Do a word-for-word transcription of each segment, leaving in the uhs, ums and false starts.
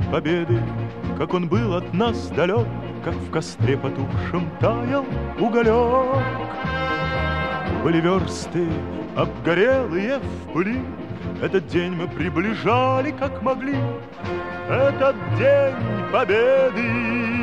победы, как он был от нас далек, как в костре потухшем таял уголек. Были версты обгорелые в пыли, этот день мы приближали, как могли. Этот день победы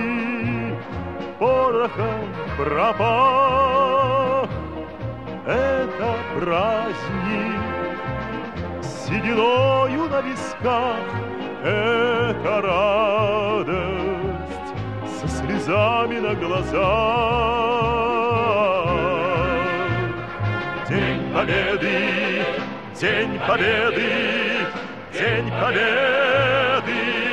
порохом пропах. Это праздник с сединою на висках, это радость со слезами на глазах. День победы, день победы, день победы.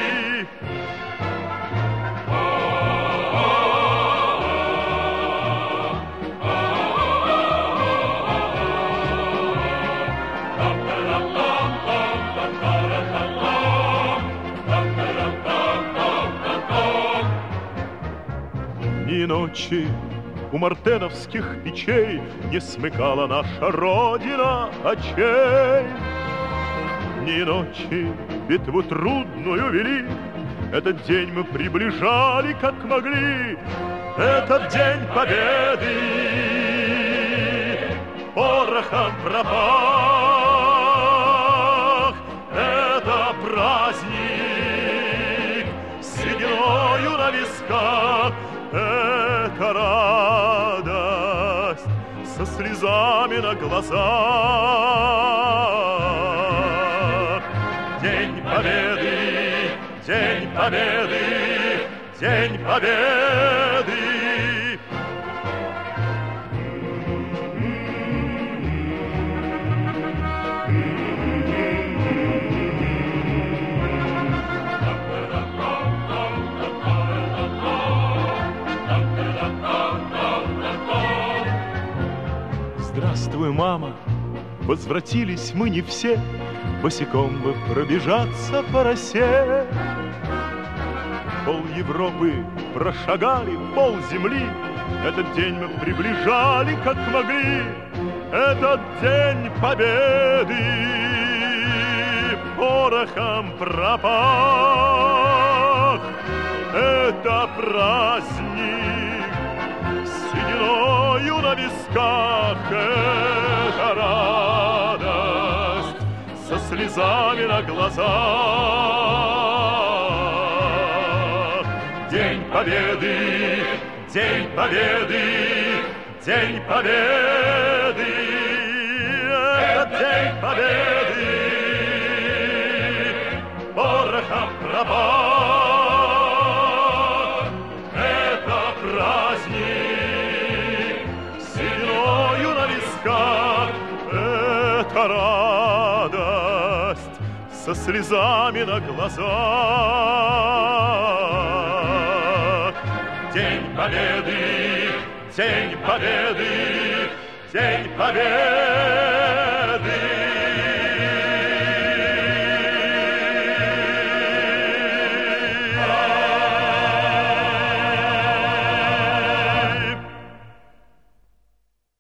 Ни ночи у мартеновских печей не смыкала наша Родина очей. Ни ночи битву трудную вели, этот день мы приближали, как могли. Этот день победы порохом пропах. Это праздник с сединою на висках, это радость со слезами на глазах. День победы, день победы, день победы. Здравствуй, мама, возвратились мы не все, босиком бы пробежаться по росе. Пол Европы прошагали, пол земли, этот день мы приближали, как могли. Этот день победы порохом пропах. Это праздник с сединою на висках, это радость со слезами на глазах. День победы, день победы, день победы. Это день победы порохом пропах. Это праздник с сединою на висках, это радость со слезами на глазах. День победы, день победы, день победы.